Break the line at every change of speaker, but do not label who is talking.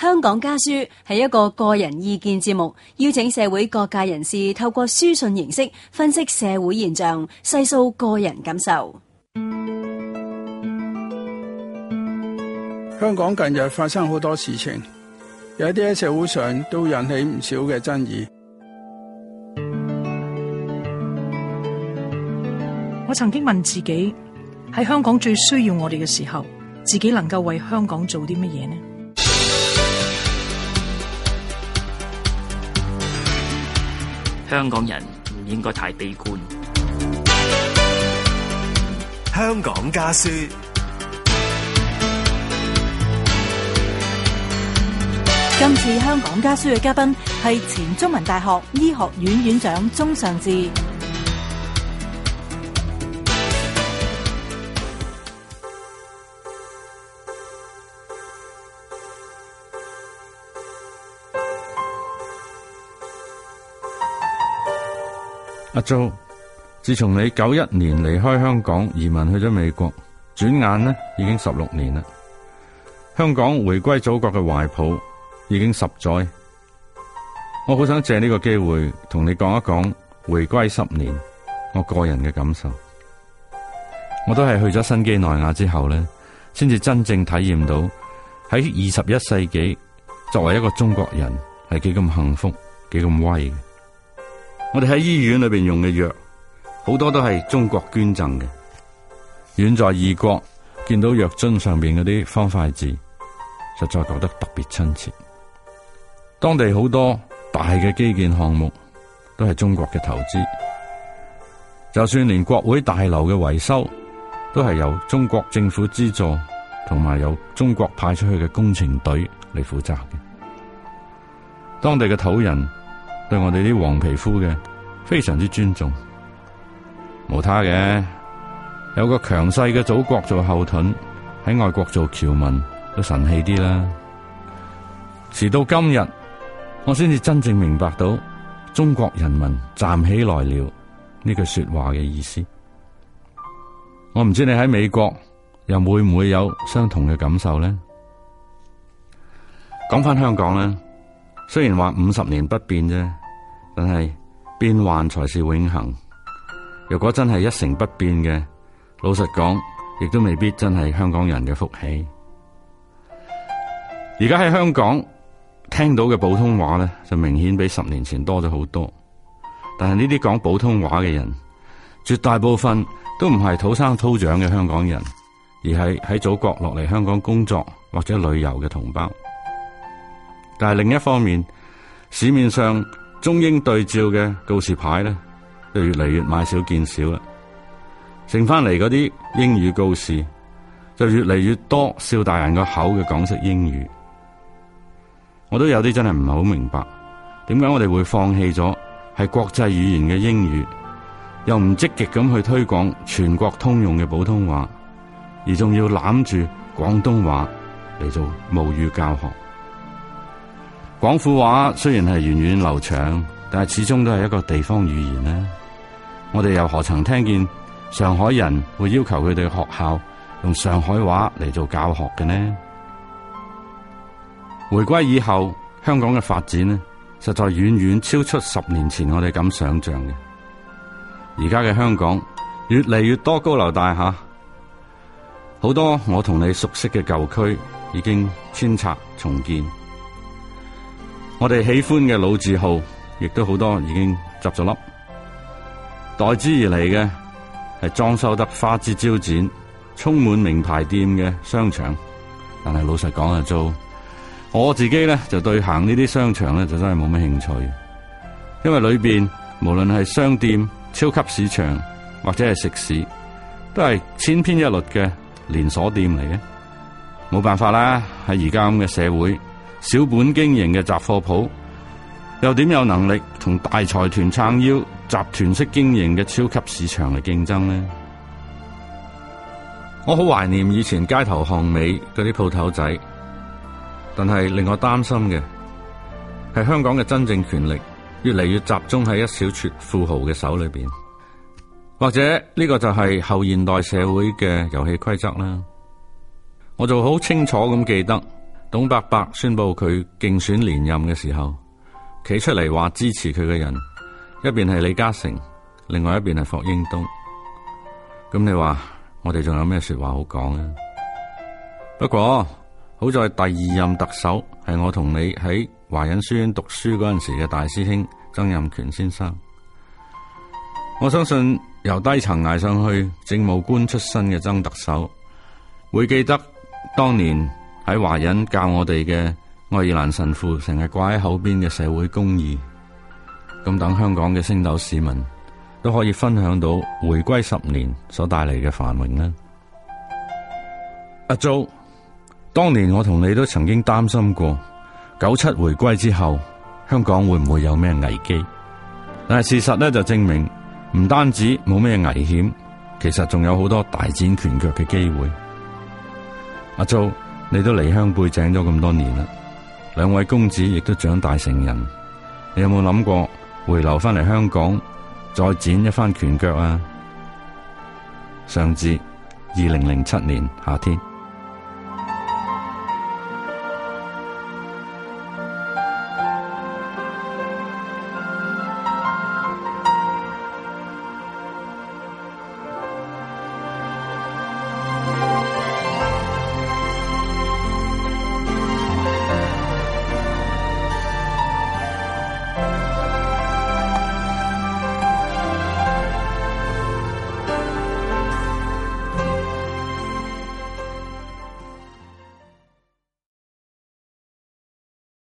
香港家書係一個個人意見節目，邀請社會各界人士透過書信形式分析社會現象，細數個人感受。
香港近日發生好多事情，有一啲喺社會上都引起唔少嘅爭議。
我曾經問自己，喺香港最需要我哋嘅時候，自己能夠為香港做啲乜嘢呢？
香港人唔應該太悲觀。
香港家書。
今次香港家書嘅嘉賓係前中文大學醫學院院長鍾尚志。
阿 Jo， 自從你91年離開香港移民去咗美國，轉眼呢已經16年啦。香港回歸祖國嘅懷抱已經10載，我好想借呢個機會同你講一講回歸10年我個人嘅感受。我都係去咗新幾內亞之後呢，先至真正體驗到喺21世紀作為一個中國人係幾咁幸福，幾咁威嘅。我哋喺醫院裏邊用嘅藥，好多都係中國捐贈嘅。遠在異國，見到藥樽上邊嗰啲方塊字，實在覺得特別親切。當地好多大嘅基建項目都係中國嘅投資，就算連國會大樓嘅維修都係由中國政府資助，同埋由中國派出去嘅工程隊嚟負責嘅。當地嘅土人對我哋啲黃皮膚嘅非常之尊重，無他嘅，有個強勢嘅祖國做後盾，喺外國做僑民都神氣啲啦。時到今日，我先至真正明白到中國人民站起來了呢句說話嘅意思。我唔知你喺美國又會唔會有相同嘅感受呢？講翻香港呢，雖然話50年不變啫，但係變幻才是永恆。如果真係一成不變嘅，老實講，亦都未必真係香港人嘅福氣。而家喺香港聽到嘅普通話咧，就明顯比10年前多咗好多。但係呢啲講普通話嘅人，絕大部分都唔係土生土長嘅香港人，而係喺祖國落嚟香港工作或者旅遊嘅同胞。但係另一方面，市面上中英對照嘅告示牌咧，就越嚟越買少見少啦。剩翻嚟嗰啲英語告示，就越嚟越多笑大人個口嘅港式英語。我都有啲真係唔係好明白，點解我哋會放棄咗係國際語言嘅英語，又唔積極咁去推廣全國通用嘅普通話，而仲要攬住廣東話嚟做母語教學。廣府話雖然係源遠流長，但係始終都係一個地方語言呢。我哋又何曾聽見上海人會要求佢哋學校用上海話嚟做教學嘅呢？回歸以後，香港嘅發展呢，實在遠遠超出10年前我哋咁想象嘅。而家嘅香港越嚟越多高樓大廈，好多我同你熟悉嘅舊區已經遷拆重建。我哋喜歡嘅老字號，亦都好多已經執咗笠。代之而嚟嘅係裝修得花枝招展、充滿名牌店嘅商場。但係老實講啊，做我自己咧就對行呢啲商場咧就真係冇乜興趣，因為裏邊無論係商店、超級市場或者係食肆，都係千篇一律嘅連鎖店嚟嘅。冇辦法啦，喺而家咁嘅社會，小本經營嘅雜貨鋪又點有能力同大財團撐腰、集團式經營嘅超級市場嚟競爭呢？我好懷念以前街頭巷尾嗰啲鋪頭仔。但係令我擔心嘅係香港嘅真正權力越嚟越集中喺一小撮富豪嘅手裏邊，或者呢個就係後現代社會嘅遊戲規則啦。我就好清楚咁記得董伯伯宣布佢競選連任嘅時候，企出嚟話支持佢嘅人，一邊係李嘉誠，另外一邊係霍英東。咁你話我哋仲有咩說話好講啊？不過好在第二任特首係我同你喺華仁書院讀書嗰陣時嘅大師兄曾蔭權先生。我相信由低層捱上去政務官出身嘅曾特首會記得當年喺華仁教我哋嘅愛爾蘭神父成日掛喺口邊嘅社會公義。咁等香港嘅星斗市民都可以分享到回歸10年所帶嚟嘅繁榮啦。阿 Jo， 當年我同你都曾經擔心過97回歸之後香港會唔會有咩危機，但係事實咧就證明唔單止冇咩危險，其實仲有好多大展拳腳嘅機會。阿 Jo， 你都離鄉背井咗咁多年啦，兩位公子亦都長大成人，你有冇諗過回流翻嚟香港再展一番拳腳啊？上至2007年夏天。